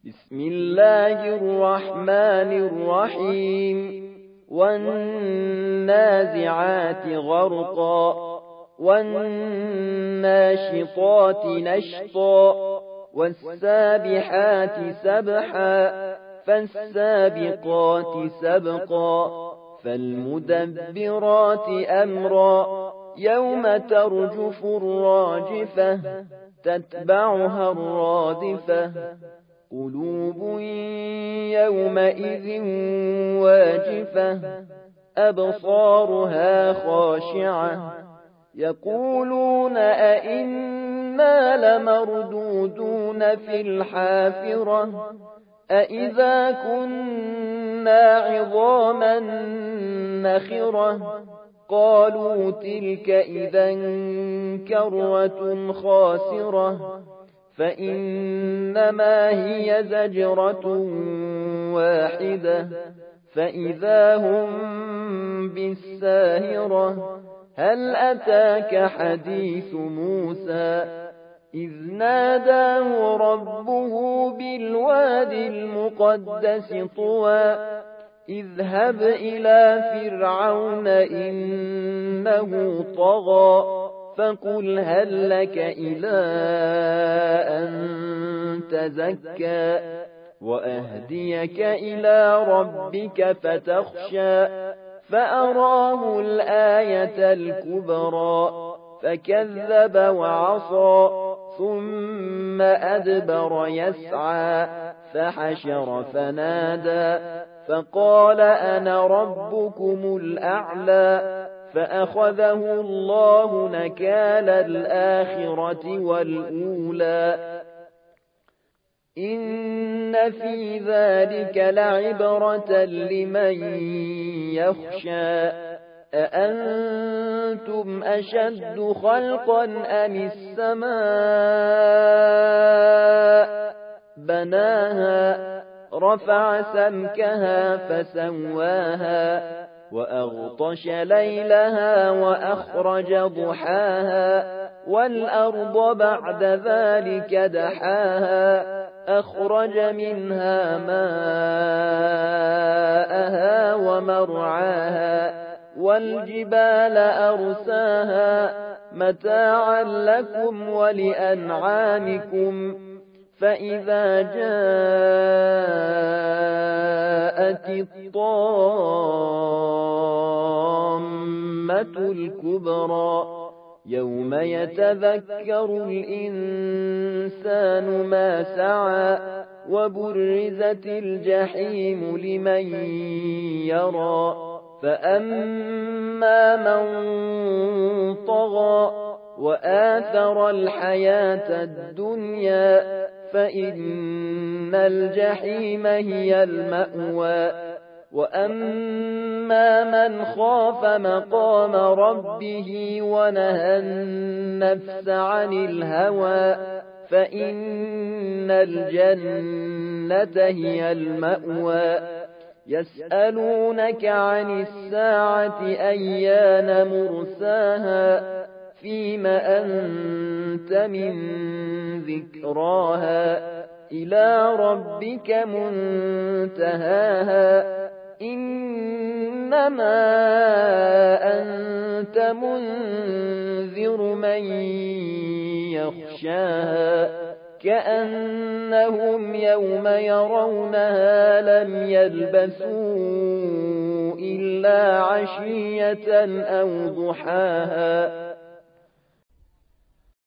بسم الله الرحمن الرحيم والنازعات غرقا والناشطات نشطا والسابحات سبحا فالسابقات سبقا فالمدبرات أمرا يوم ترجف الراجفة تتبعها الرادفة قلوب يومئذ واجفة أبصارها خاشعة يقولون أئنا لمردودون في الحافرة أئذا كنا عظاما نخرة قالوا تلك إذا كرة خاسرة فإنما هي زجرة واحدة فإذا هم بالساهرة هل أتاك حديث موسى إذ ناداه ربه بالواد المقدس طوى اذهب إلى فرعون إنه طغى فقل هل لك إلى أن تزكى وأهديك إلى ربك فتخشى فأراه الآية الكبرى فكذب وعصى ثم أدبر يسعى فحشر فنادى فقال أنا ربكم الأعلى فأخذه الله نكال الآخرة والأولى إن في ذلك لعبرة لمن يخشى أأنتم أشد خلقا أم السماء بناها رفع سمكها فسواها وأغطش ليلها وأخرج ضحاها والأرض بعد ذلك دحاها أخرج منها ماءها ومرعاها والجبال أرساها متاعا لكم ولأنعامكم فإذا جاءت الطامة الكبرى يوم يتذكر الإنسان ما سعى وبرزت الجحيم لمن يرى فأما من طغى وآثر الحياة الدنيا فإن الجحيم هي المأوى وأما من خاف مقام ربه ونهى النفس عن الهوى فإن الجنة هي المأوى يسألونك عن الساعة أيان مرساها فيم أنت من ذكراها إلى ربك منتهاها إنما أنت منذر من يخشاها كأنهم يوم يرونها لم يلبثوا إلا عشية أو ضحاها